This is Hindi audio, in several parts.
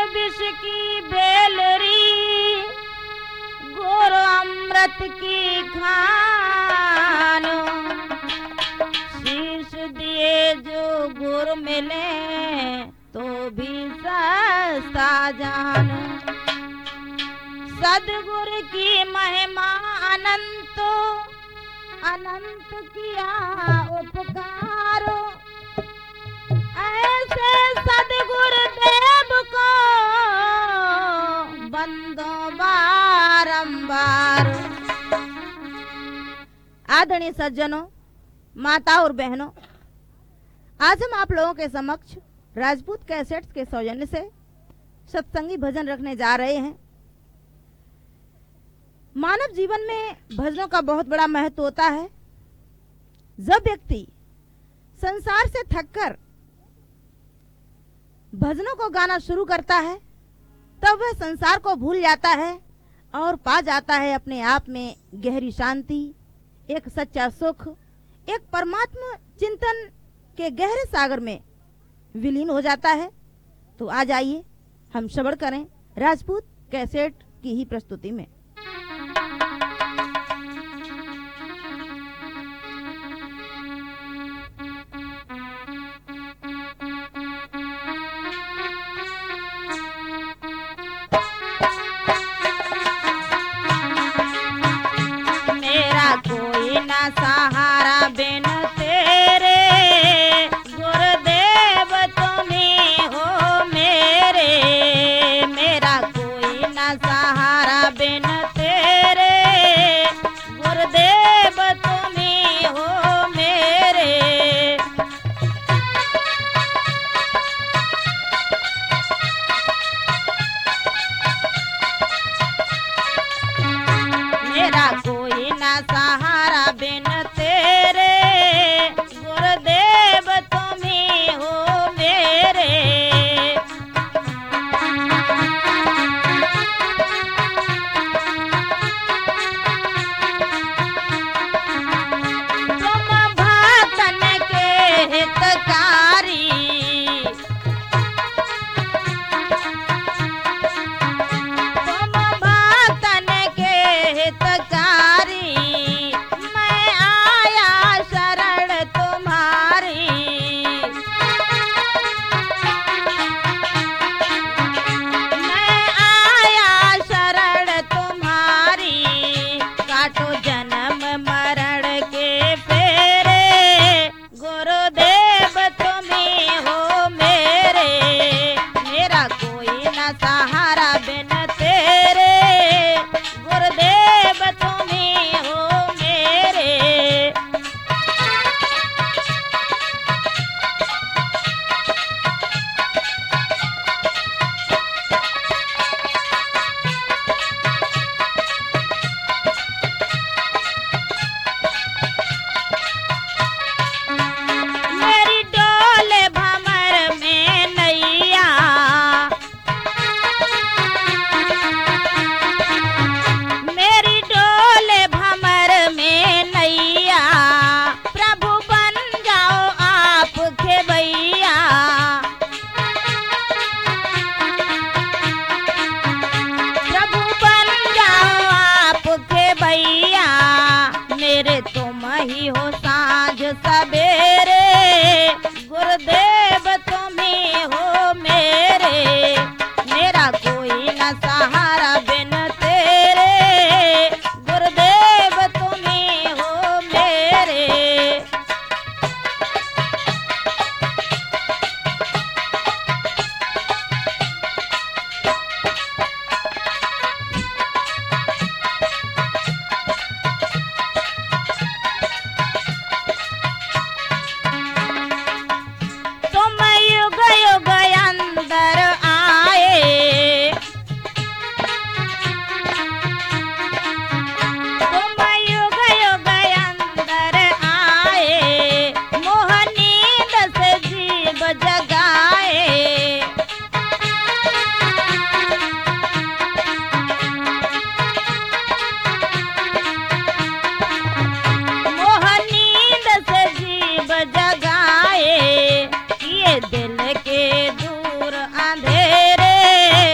विष की बेलरी गुर अमृत की खानो, शीश दिए जो गुर मिले तो भी सस्ता जानो। सदगुर की महिमा अनंत अनंत किया उपकारो, ऐसे सदगुर देव को बंदो बारंबार। आदरणीय सज्जनों, माता और बहनों, आज हम आप लोगों के समक्ष राजपूत कैसेट्स के सौजन्य से सत्संगी भजन रखने जा रहे हैं। मानव जीवन में भजनों का बहुत बड़ा महत्व होता है। जब व्यक्ति संसार से थककर भजनों को गाना शुरू करता है तब वह संसार को भूल जाता है और पा जाता है अपने आप में गहरी शांति, एक सच्चा सुख, एक परमात्मा चिंतन के गहरे सागर में विलीन हो जाता है। तो आज आइए हम श्रवण करें राजपूत कैसेट की ही प्रस्तुति में। सहारा बिन तेरे गुरुदेव तुम्हीं हो मेरे, मेरा कोई न सहारा बिन तेरे गुरुदेव तुम्हीं हो मेरे। मेरा कोई न सहारा बिन तेरे गुरुदेव तुम्हीं हो मेरे। तुम भक्तन के हितकारी, तुम भक्तन के हितकारी, मैं आया शरण तुम्हारी। मैं आया शरण तुम्हारी, काटो जन्म मरण के फेरे गुरुदेव तुम्हीं हो मेरे। मेरा कोई न सहारा बिन तेरे गुरुदेव तुम्हीं हो मेरे। मेरी डोले भंवर में नैया, मेरी डोले भंवर में नैया, प्रभु बन जाओ आप खेवैया। प्रभु बन जाओ आप खेवैया, मेरे तुम ही हो साँझ सवेरे गुरुदेव तुम्हीं हो मेरे। मेरा कोई न सहारा बिन तेरे गुरुदेव तुम्हीं हो मेरे। तुम युग युग अंदर आए, तुम युग युग अंदर आए, मोह नींद से जीव जगाए। मोह नींद से जीव जगाए, किए दिल के दूर अंधेरे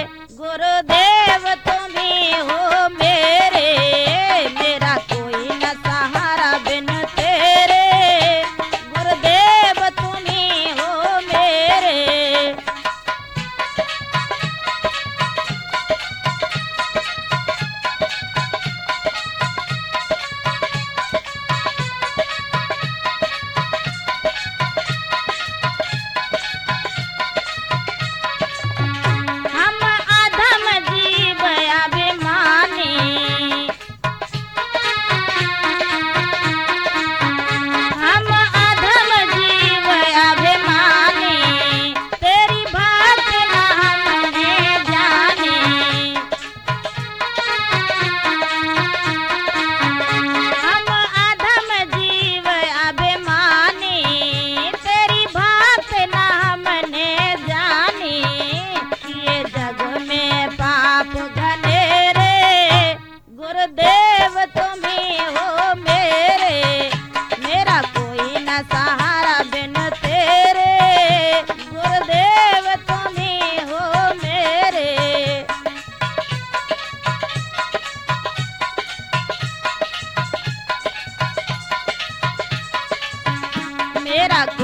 मेरा